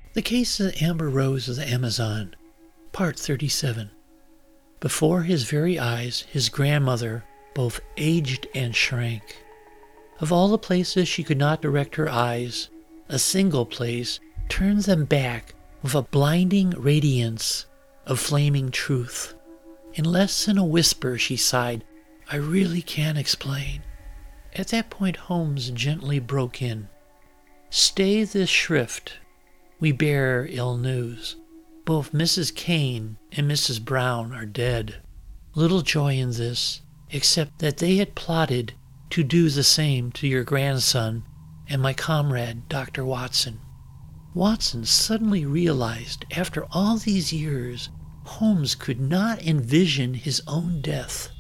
The Case of Amber Rose of the Amazon, Part 37. Before his very eyes, his grandmother both aged and shrank. Of all the places she could not direct her eyes, a single place turned them back with a blinding radiance of flaming truth. In less than a whisper she sighed, "I really can't explain." At that point Holmes gently broke in. "Stay this shrift. We bear ill news. Both Mrs. Kane and Mrs. Brown are dead. Little joy in this, except that they had plotted to do the same to your grandson and my comrade, Dr. Watson." Watson suddenly realized after all these years Holmes could not envision his own death.